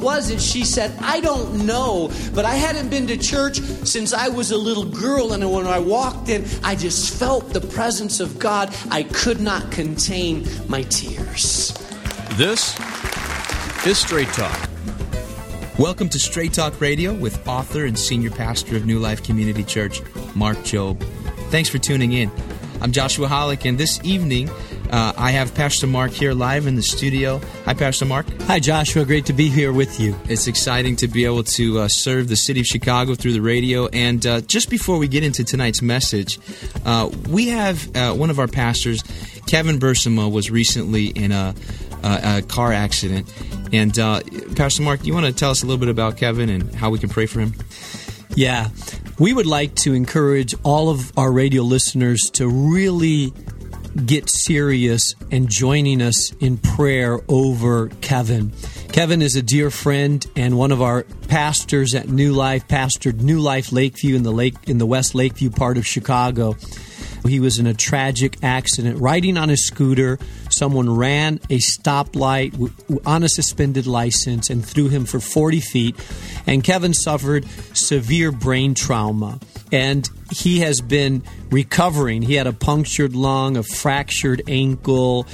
was? And she said, I don't know, but I hadn't been to church since I was a little girl. And when I walked in, I just felt the presence of God. I could not contain my tears. This is Straight Talk. Welcome to Straight Talk Radio with author and senior pastor of New Life Community Church, Mark Jobe. Thanks for tuning in. I'm Joshua Hollick, and this evening I have Pastor Mark here live in the studio. Hi, Pastor Mark. Hi, Joshua. Great to be here with you. It's exciting to be able to serve the city of Chicago through the radio. And just before we get into tonight's message, we have one of our pastors, Kevin Bursema, was recently in a car accident. And Pastor Mark, you want to tell us a little bit about Kevin and how we can pray for him? Yeah. We would like to encourage all of our radio listeners to really get serious and joining us in prayer over Kevin. Kevin is a dear friend and one of our pastors at New Life, pastored New Life Lakeview in the West Lakeview part of Chicago. He was in a tragic accident. Riding on his scooter, someone ran a stoplight on a suspended license and threw him for 40 feet. And Kevin suffered severe brain trauma. And he has been recovering. He had a punctured lung, a fractured ankle,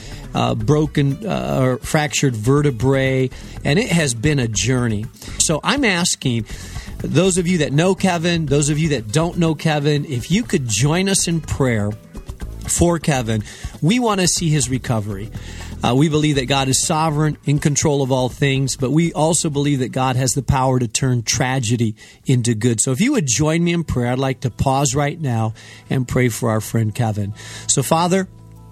fractured vertebrae, and it has been a journey. So I'm asking those of you that know Kevin, those of you that don't know Kevin, if you could join us in prayer for Kevin. We want to see his recovery. We believe that God is sovereign, in control of all things, but we also believe that God has the power to turn tragedy into good. So if you would join me in prayer, I'd like to pause right now and pray for our friend Kevin. So Father,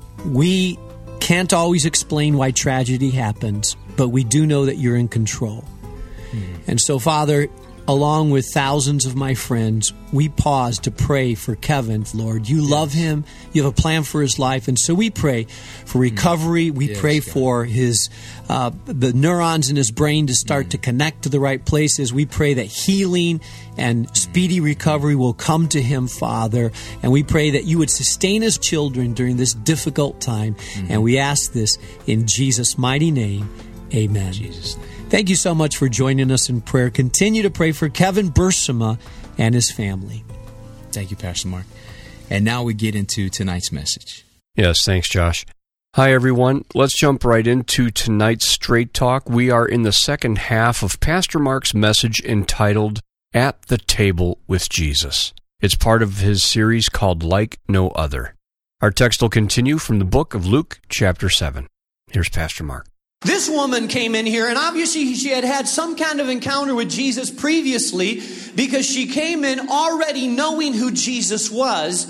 we can't always explain why tragedy happens, but we do know that you're in control. And so Father, along with thousands of my friends, we pause to pray for Kevin, Lord. You love him. You have a plan for his life. And so we pray for recovery. We pray for his the neurons in his brain to start to connect to the right places. We pray that healing and speedy recovery will come to him, Father. And we pray that you would sustain his children during this difficult time. And we ask this in Jesus' mighty name. Amen. Jesus' name. Thank you so much for joining us in prayer. Continue to pray for Kevin Bursema and his family. Thank you, Pastor Mark. And now we get into tonight's message. Yes, thanks, Josh. Hi, everyone. Let's jump right into tonight's Straight Talk. We are in the second half of Pastor Mark's message entitled, At the Table with Jesus. It's part of his series called Like No Other. Our text will continue from the book of Luke, chapter 7. Here's Pastor Mark. This woman came in here, and obviously she had had some kind of encounter with Jesus previously, because she came in already knowing who Jesus was.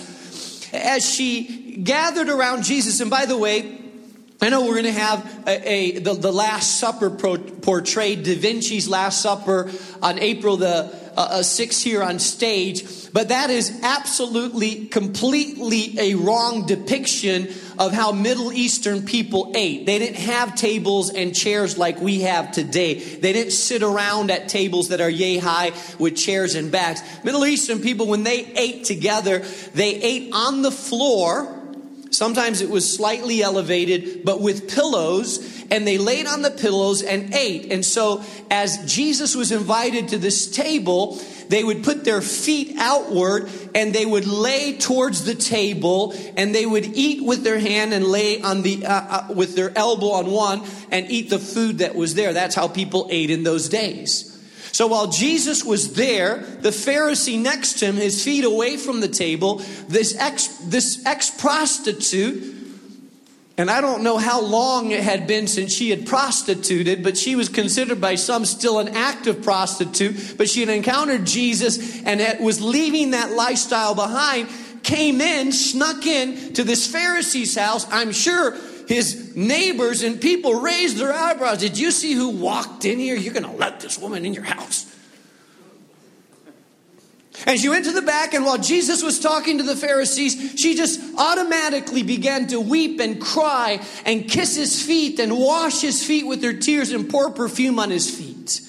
As she gathered around Jesus, and by the way, I know we're going to have the Last Supper portrayed, Da Vinci's Last Supper, on April the 6th here on stage. But that is absolutely, completely a wrong depiction of how Middle Eastern people ate. They didn't have tables and chairs like we have today. They didn't sit around at tables that are yay high with chairs and backs. Middle Eastern people, when they ate together, they ate on the floor. Sometimes it was slightly elevated, but with pillows, and they laid on the pillows and ate. And so as Jesus was invited to this table, they would put their feet outward and they would lay towards the table, and they would eat with their hand and lay on the with their elbow on one and eat the food that was there. That's how people ate in those days. So while Jesus was there, the Pharisee next to him, his feet away from the table, this ex-prostitute, and I don't know how long it had been since she had prostituted, but she was considered by some still an active prostitute, but she had encountered Jesus and was leaving that lifestyle behind, came in, snuck in to this Pharisee's house. I'm sure his neighbors and people raised their eyebrows. Did you see who walked in here? You're going to let this woman in your house. And she went to the back, and while Jesus was talking to the Pharisees, she just automatically began to weep and cry and kiss his feet and wash his feet with her tears and pour perfume on his feet.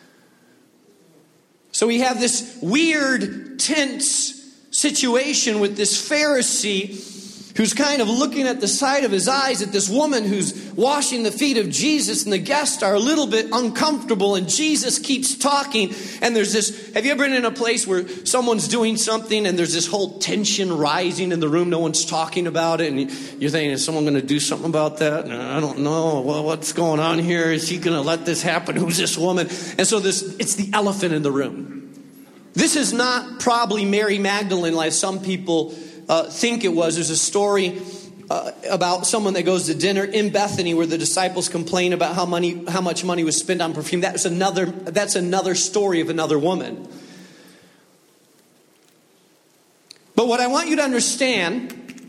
So we have this weird, tense situation with this Pharisee who's kind of looking at the side of his eyes at this woman who's washing the feet of Jesus, and the guests are a little bit uncomfortable, and Jesus keeps talking, and there's this, have you ever been in a place where someone's doing something and there's this whole tension rising in the room, no one's talking about it, and you're thinking, is someone going to do something about that? I don't know. Well, what's going on here? Is he going to let this happen? Who's this woman? And so it's the elephant in the room. This is not probably Mary Magdalene like some people think it was. There's a story about someone that goes to dinner in Bethany where the disciples complain about how much money was spent on perfume. That's another story of another woman. But what I want you to understand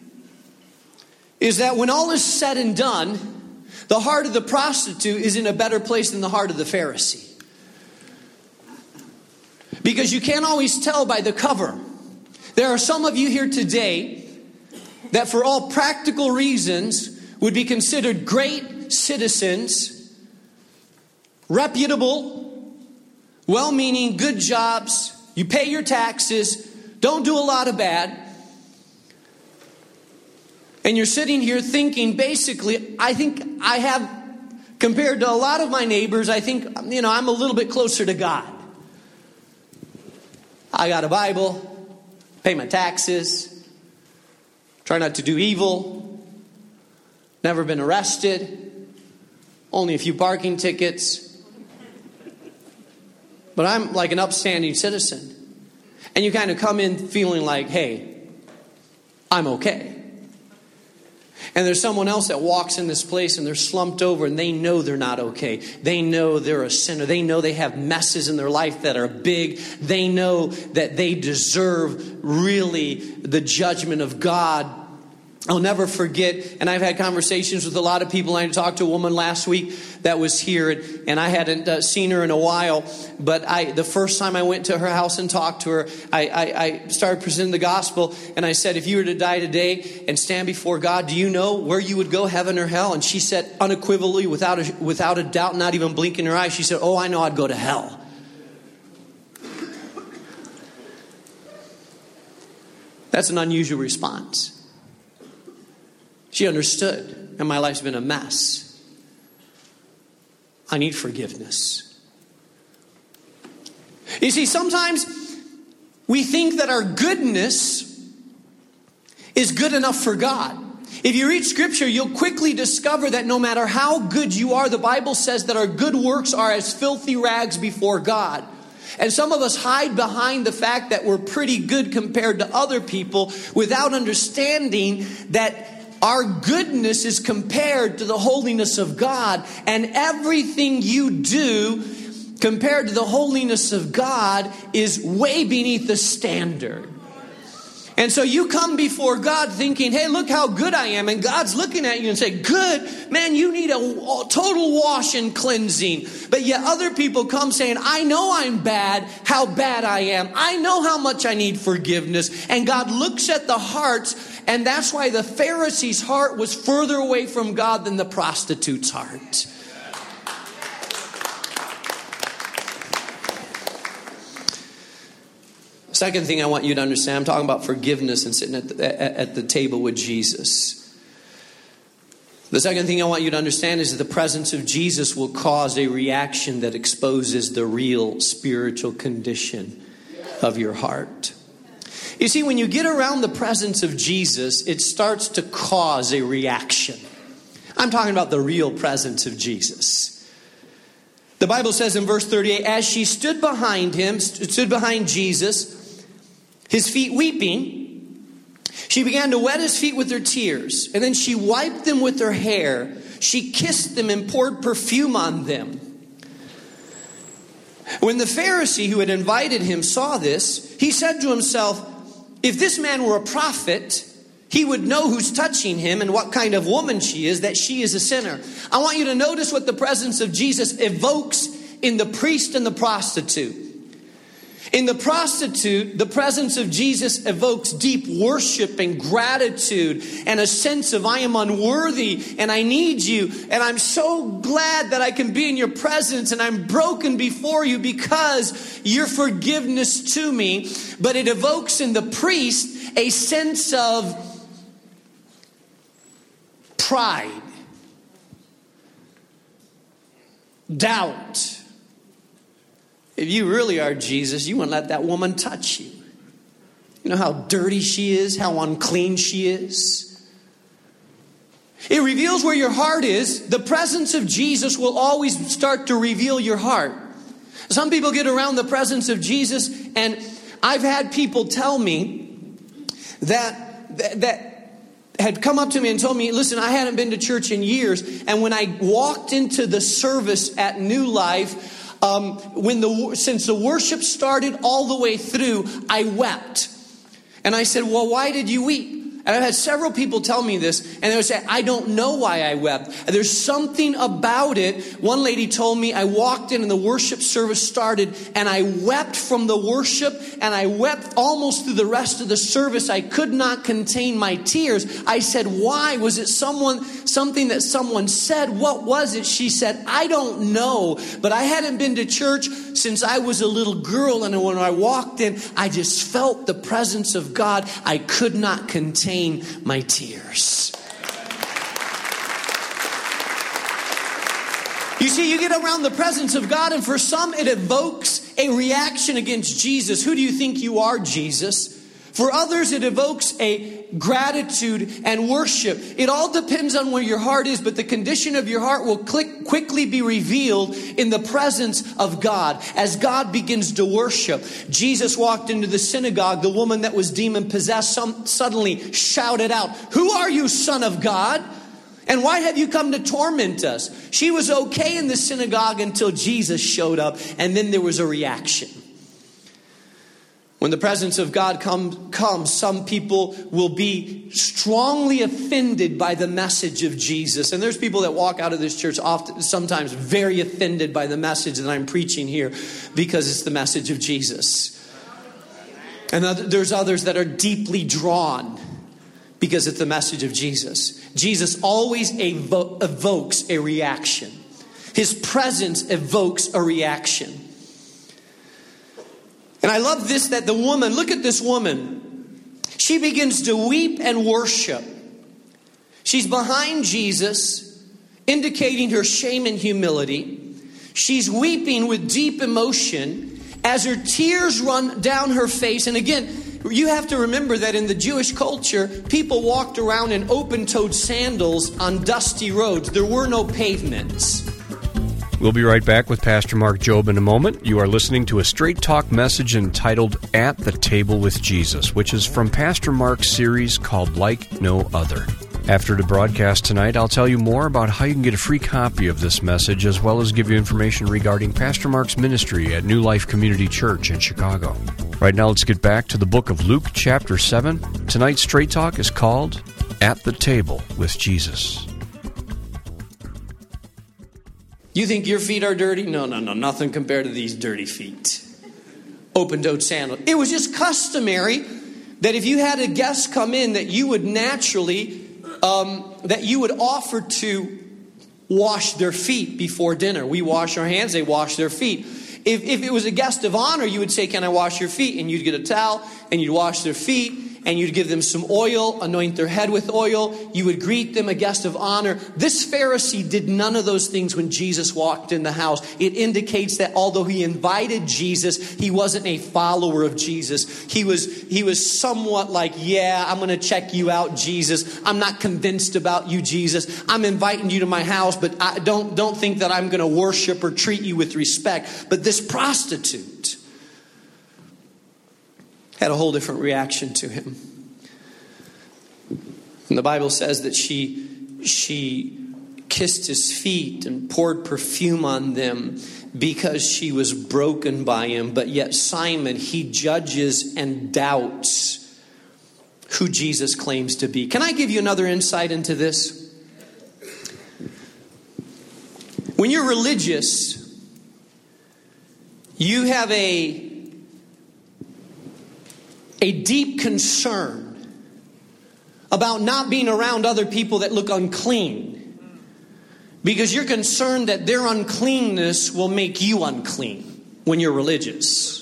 is that when all is said and done, the heart of the prostitute is in a better place than the heart of the Pharisee. Because you can't always tell by the cover. There are some of you here today that for all practical reasons would be considered great citizens, reputable, well-meaning, good jobs, you pay your taxes, don't do a lot of bad. And you're sitting here thinking, basically, I think I have, compared to a lot of my neighbors, I think, I'm a little bit closer to God. I got a Bible. Pay my taxes, try not to do evil, never been arrested, only a few parking tickets. But I'm like an upstanding citizen. And you kind of come in feeling like, hey, I'm okay. And there's someone else that walks in this place and they're slumped over and they know they're not okay. They know they're a sinner. They know they have messes in their life that are big. They know that they deserve really the judgment of God. I'll never forget, and I've had conversations with a lot of people. I talked to a woman last week that was here, and I hadn't seen her in a while. But the first time I went to her house and talked to her, I started presenting the gospel, and I said, if you were to die today and stand before God, do you know where you would go, heaven or hell? And she said unequivocally, without a doubt, not even blinking her eyes, she said, oh, I know I'd go to hell. That's an unusual response. She understood, and my life's been a mess. I need forgiveness. You see, sometimes we think that our goodness is good enough for God. If you read Scripture, you'll quickly discover that no matter how good you are, the Bible says that our good works are as filthy rags before God. And some of us hide behind the fact that we're pretty good compared to other people without understanding that our goodness is compared to the holiness of God, and everything you do compared to the holiness of God is way beneath the standard. And so you come before God thinking, hey, look how good I am. And God's looking at you and saying, good, man, you need a total wash and cleansing. But yet other people come saying, I know I'm bad, how bad I am. I know how much I need forgiveness. And God looks at the hearts, and that's why the Pharisee's heart was further away from God than the prostitute's heart. Second thing I want you to understand, I'm talking about forgiveness and sitting at the table with Jesus. The second thing I want you to understand is that the presence of Jesus will cause a reaction that exposes the real spiritual condition of your heart. You see, when you get around the presence of Jesus, it starts to cause a reaction. I'm talking about the real presence of Jesus. The Bible says in verse 38, as she stood behind Jesus, his feet weeping, she began to wet his feet with her tears, and then she wiped them with her hair. She kissed them and poured perfume on them. When the Pharisee who had invited him saw this, he said to himself, if this man were a prophet, he would know who's touching him and what kind of woman she is, that she is a sinner. I want you to notice what the presence of Jesus evokes in the priest and the prostitute. In the prostitute, the presence of Jesus evokes deep worship and gratitude and a sense of I am unworthy and I need you. And I'm so glad that I can be in your presence and I'm broken before you because your forgiveness to me. But it evokes in the priest a sense of pride, doubt. If you really are Jesus, you wouldn't let that woman touch you. You know how dirty she is, how unclean she is. It reveals where your heart is. The presence of Jesus will always start to reveal your heart. Some people get around the presence of Jesus, and I've had people tell me that had come up to me and told me, listen, I hadn't been to church in years, and when I walked into the service at New Life, since the worship started all the way through, I wept. And I said, well, why did you weep? And I've had several people tell me this, and they would say, I don't know why I wept. There's something about it. One lady told me, I walked in and the worship service started, and I wept from the worship, and I wept almost through the rest of the service. I could not contain my tears. I said, why? Was it something that someone said? What was it? She said, I don't know, but I hadn't been to church since I was a little girl, and when I walked in, I just felt the presence of God. I could not contain my tears. You see, you get around the presence of God, and for some it evokes a reaction against Jesus. Who do you think you are, Jesus? For others, it evokes a gratitude and worship. It all depends on where your heart is, but the condition of your heart will quickly be revealed in the presence of God as God begins to worship. Jesus walked into the synagogue. The woman that was demon-possessed suddenly shouted out, "Who are you, Son of God? And why have you come to torment us?" She was okay in the synagogue until Jesus showed up, and then there was a reaction. When the presence of God comes, some people will be strongly offended by the message of Jesus. And there's people that walk out of this church sometimes very offended by the message that I'm preaching here because it's the message of Jesus. And there's others that are deeply drawn because it's the message of Jesus. Jesus always evokes a reaction. His presence evokes a reaction. And I love this, that the woman, look at this woman. She begins to weep and worship. She's behind Jesus, indicating her shame and humility. She's weeping with deep emotion as her tears run down her face. And again, you have to remember that in the Jewish culture, people walked around in open-toed sandals on dusty roads. There were no pavements. We'll be right back with Pastor Mark Jobe in a moment. You are listening to a Straight Talk message entitled At the Table with Jesus, which is from Pastor Mark's series called Like No Other. After the broadcast tonight, I'll tell you more about how you can get a free copy of this message, as well as give you information regarding Pastor Mark's ministry at New Life Community Church in Chicago. Right now, let's get back to the book of Luke, chapter 7. Tonight's Straight Talk is called At the Table with Jesus. You think your feet are dirty? No, nothing compared to these dirty feet. Open-toed sandals. It was just customary that if you had a guest come in, that you would naturally, that you would offer to wash their feet before dinner. We wash our hands, they wash their feet. If it was a guest of honor, you would say, "Can I wash your feet?" And you'd get a towel, and you'd wash their feet, and you'd give them some oil, anoint their head with oil. You would greet them, a guest of honor. This Pharisee did none of those things when Jesus walked in the house. It indicates that although he invited Jesus, he wasn't a follower of Jesus. He was somewhat like, "Yeah, I'm going to check you out, Jesus. I'm not convinced about you, Jesus. I'm inviting you to my house, but I don't think that I'm going to worship or treat you with respect." But this prostitute had a whole different reaction to him. And the Bible says that she kissed his feet and poured perfume on them because she was broken by him. But yet Simon, he judges and doubts who Jesus claims to be. Can I give you another insight into this? When you're religious, you have a deep concern about not being around other people that look unclean, because you're concerned that their uncleanness will make you unclean when you're religious.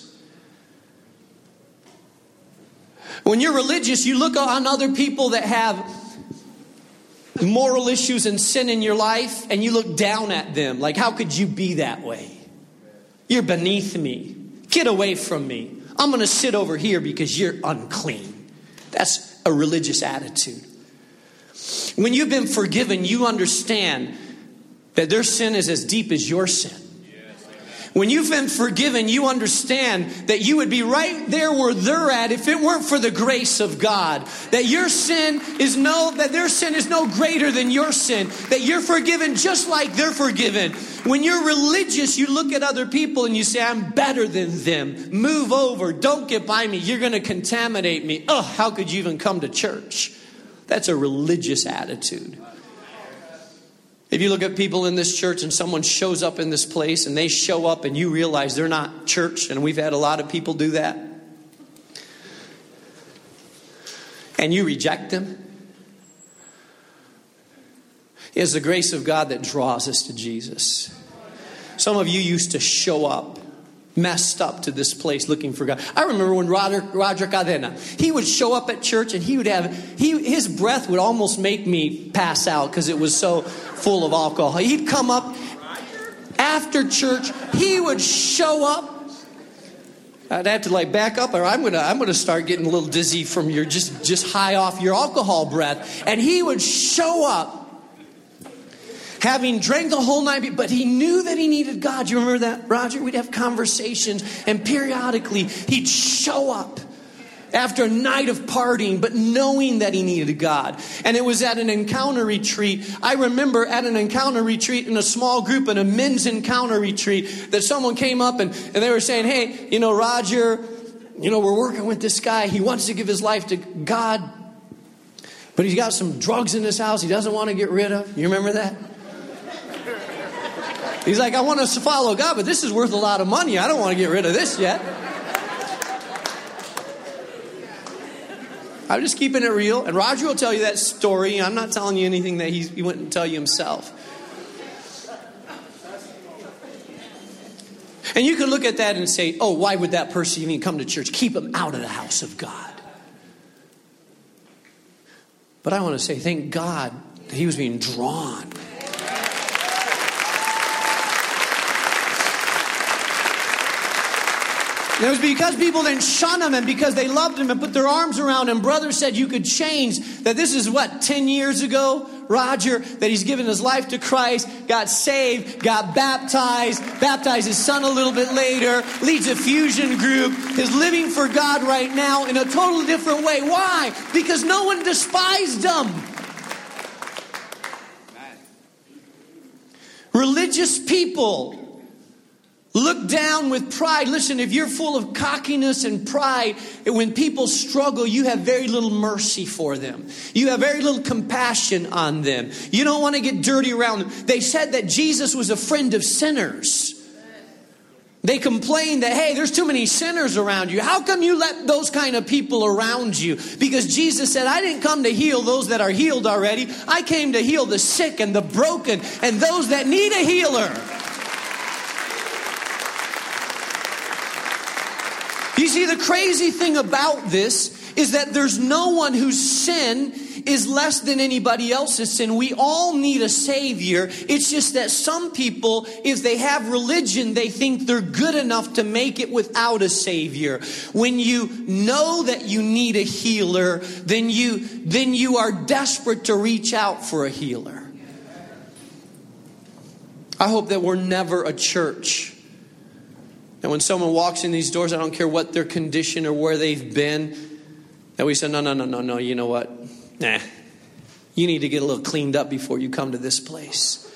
When you're religious, you look on other people that have moral issues and sin in your life, and you look down at them. Like, how could you be that way? You're beneath me. Get away from me. I'm going to sit over here because you're unclean. That's a religious attitude. When you've been forgiven, you understand that their sin is as deep as your sin. When you've been forgiven, you understand that you would be right there where they're at if it weren't for the grace of God. That their sin is no greater than your sin. That you're forgiven just like they're forgiven. When you're religious, you look at other people and you say, I'm better than them. Move over. Don't get by me. You're going to contaminate me. Oh, how could you even come to church? That's a religious attitude. If you look at people in this church and someone shows up in this place and they show up and you realize they're not church, and we've had a lot of people do that, and you reject them, it's the grace of God that draws us to Jesus. Some of you used to show up messed up to this place looking for God. I remember when Roger Cadena, he would show up at church and his breath would almost make me pass out because it was so full of alcohol. He'd come up after church, he would show up. I'd have to back up, or I'm gonna start getting a little dizzy from your just high off your alcohol breath. And he would show up having drank the whole night, but he knew that he needed God. You remember that, Roger? We'd have conversations, and periodically he'd show up after a night of partying, but knowing that he needed God. And it was at an encounter retreat. I remember at an encounter retreat in a small group, in a men's encounter retreat, that someone came up and they were saying, hey, Roger, we're working with this guy. He wants to give his life to God, but he's got some drugs in his house he doesn't want to get rid of. You remember that? He's like, I want us to follow God, but this is worth a lot of money. I don't want to get rid of this yet. I'm just keeping it real. And Roger will tell you that story. I'm not telling you anything that he wouldn't tell you himself. And you can look at that and say, oh, why would that person even come to church? Keep him out of the house of God. But I want to say, thank God that he was being drawn. And it was because people didn't shun him and because they loved him and put their arms around him. Brother said you could change. That this is 10 years ago, Roger, that he's given his life to Christ, got saved, got baptized his son a little bit later, leads a fusion group, is living for God right now in a totally different way. Why? Because no one despised him. Religious people look down with pride. Listen, if you're full of cockiness and pride, when people struggle, you have very little mercy for them. You have very little compassion on them. You don't want to get dirty around them. They said that Jesus was a friend of sinners. They complained that, hey, there's too many sinners around you. How come you let those kind of people around you? Because Jesus said, I didn't come to heal those that are healed already. I came to heal the sick and the broken and those that need a healer. You see, the crazy thing about this is that there's no one whose sin is less than anybody else's sin. We all need a Savior. It's just that some people, if they have religion, they think they're good enough to make it without a Savior. When you know that you need a healer, then you are desperate to reach out for a healer. I hope that we're never a church. And when someone walks in these doors, I don't care what their condition or where they've been, that we say, no, you know what? Nah, you need to get a little cleaned up before you come to this place.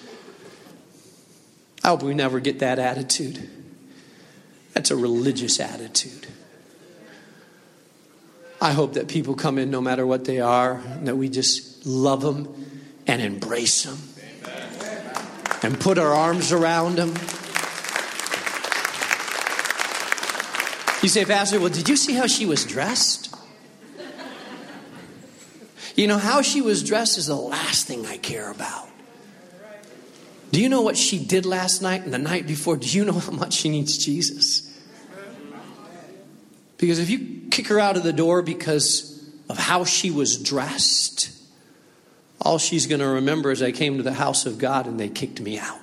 I hope we never get that attitude. That's a religious attitude. I hope that people come in no matter what they are, and that we just love them and embrace them. And put our arms around them. You say, Pastor, well, did you see how she was dressed? How she was dressed is the last thing I care about. Do you know what she did last night and the night before? Do you know how much she needs Jesus? Because if you kick her out of the door because of how she was dressed, all she's going to remember is I came to the house of God and they kicked me out.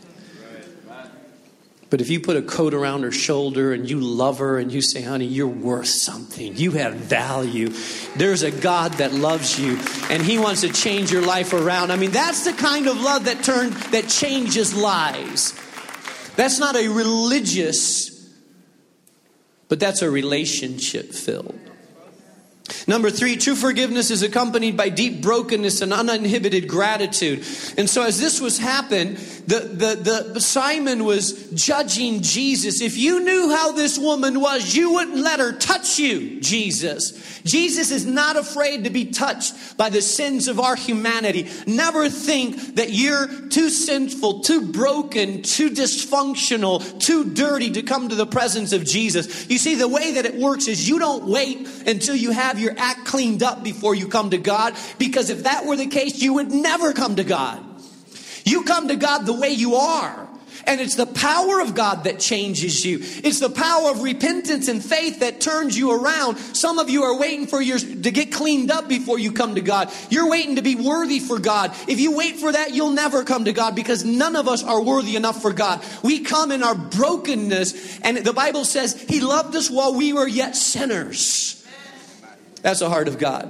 But if you put a coat around her shoulder and you love her and you say, honey, you're worth something. You have value. There's a God that loves you and he wants to change your life around. I mean, that's the kind of love that changes lives. That's not a religious, but that's a relationship filled. Number 3, true forgiveness is accompanied by deep brokenness and uninhibited gratitude. And so as this was happening, the Simon was judging Jesus. If you knew how this woman was, you wouldn't let her touch you, Jesus. Jesus is not afraid to be touched by the sins of our humanity. Never think that you're too sinful, too broken, too dysfunctional, too dirty to come to the presence of Jesus. You see, the way that it works is you don't wait until you have your act cleaned up before you come to God, because if that were the case, you would never come to God. You come to God the way you are. And it's the power of God that changes you. It's the power of repentance and faith that turns you around. Some of you are waiting to get cleaned up before you come to God. You're waiting to be worthy for God. If you wait for that, you'll never come to God, because none of us are worthy enough for God. We come in our brokenness, and the Bible says He loved us while we were yet sinners. That's the heart of God.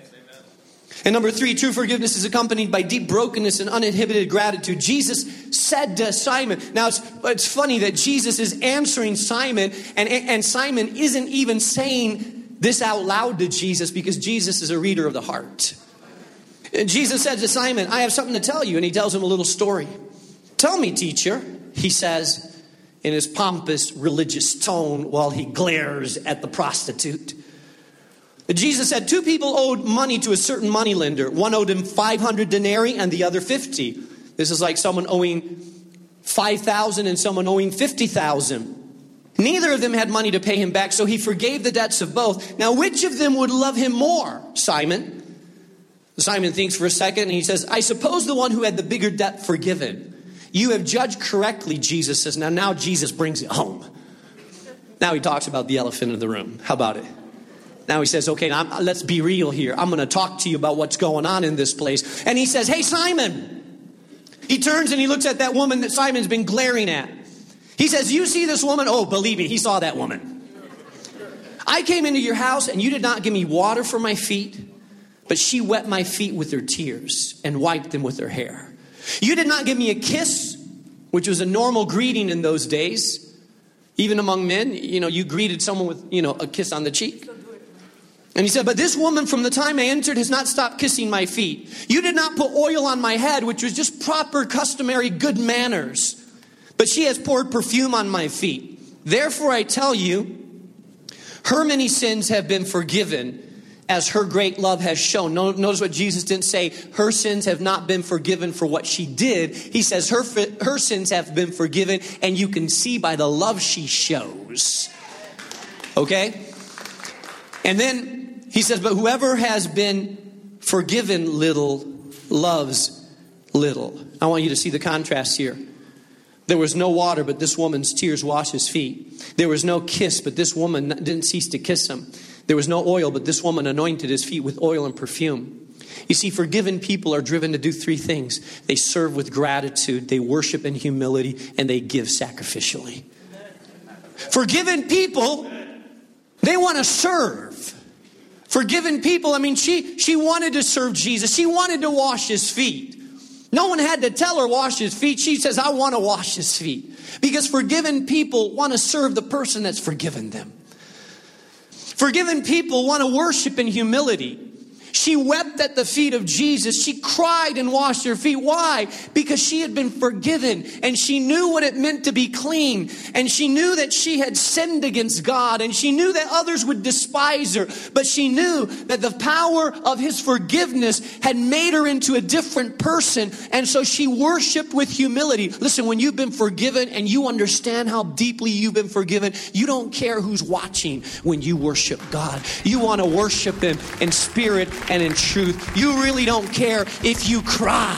And number 3, true forgiveness is accompanied by deep brokenness and uninhibited gratitude. Jesus said to Simon, now it's funny that Jesus is answering Simon, and Simon isn't even saying this out loud to Jesus, because Jesus is a reader of the heart. And Jesus said to Simon, I have something to tell you. And he tells him a little story. Tell me, teacher, he says in his pompous religious tone while he glares at the prostitute. Jesus said 2 people owed money to a certain moneylender. One owed him 500 denarii and the other 50. This is like someone owing 5,000 and someone owing 50,000. Neither of them had money to pay him back, so he forgave the debts of both. Now, which of them would love him more? Simon. Simon thinks for a second and he says, I suppose the one who had the bigger debt forgiven. You have judged correctly, Jesus says. Now Jesus brings it home. Now he talks about the elephant in the room. How about it? Now he says, okay, let's be real here. I'm going to talk to you about what's going on in this place. And he says, hey, Simon. He turns and he looks at that woman that Simon's been glaring at. He says, you see this woman? Oh, believe me, he saw that woman. I came into your house and you did not give me water for my feet, but she wet my feet with her tears and wiped them with her hair. You did not give me a kiss, which was a normal greeting in those days. Even among men, you greeted someone with, a kiss on the cheek. And he said, but this woman from the time I entered has not stopped kissing my feet. You did not put oil on my head, which was just proper, customary, good manners. But she has poured perfume on my feet. Therefore I tell you, her many sins have been forgiven, as her great love has shown. Notice what Jesus didn't say. Her sins have not been forgiven for what she did. He says her sins have been forgiven, and you can see by the love she shows. Okay? And then he says, but whoever has been forgiven little loves little. I want you to see the contrast here. There was no water, but this woman's tears washed his feet. There was no kiss, but this woman didn't cease to kiss him. There was no oil, but this woman anointed his feet with oil and perfume. You see, forgiven people are driven to do 3 things. They serve with gratitude, they worship in humility, and they give sacrificially. Forgiven people, they want to serve. Forgiven people, she wanted to serve Jesus. She wanted to wash his feet. No one had to tell her wash his feet. She says, I want to wash his feet. Because forgiven people want to serve the person that's forgiven them. Forgiven people want to worship in humility. She wept at the feet of Jesus. She cried and washed her feet. Why? Because she had been forgiven and she knew what it meant to be clean. And she knew that she had sinned against God, and she knew that others would despise her. But she knew that the power of his forgiveness had made her into a different person. And so she worshiped with humility. Listen, when you've been forgiven and you understand how deeply you've been forgiven, you don't care who's watching when you worship God. You want to worship him in spirit and in truth. You really don't care if you cry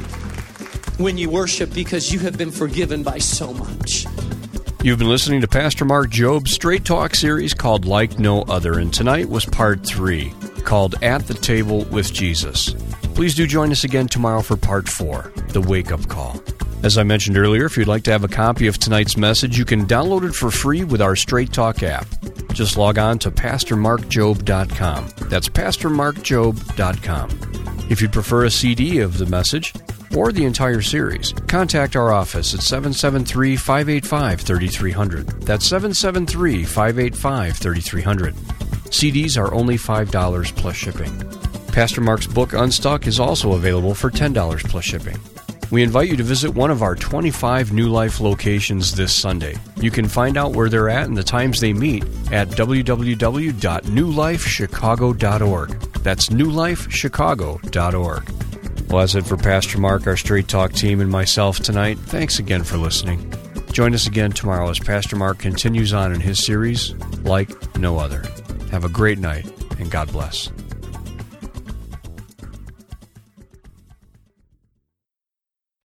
when you worship, because you have been forgiven by so much. You've been listening to Pastor Mark Job's Straight Talk series called Like No Other, and tonight was part 3, called At the Table with Jesus. Please do join us again tomorrow for Part 4, The Wake-Up Call. As I mentioned earlier, if you'd like to have a copy of tonight's message, you can download it for free with our Straight Talk app. Just log on to PastorMarkJob.com. That's PastorMarkJob.com. If you'd prefer a CD of the message or the entire series, contact our office at 773-585-3300. That's 773-585-3300. CDs are only $5 plus shipping. Pastor Mark's book, Unstuck, is also available for $10 plus shipping. We invite you to visit one of our 25 New Life locations this Sunday. You can find out where they're at and the times they meet at www.newlifechicago.org. That's newlifechicago.org. Well, that's it for Pastor Mark, our Straight Talk team, and myself tonight. Thanks again for listening. Join us again tomorrow as Pastor Mark continues on in his series, Like No Other. Have a great night, and God bless.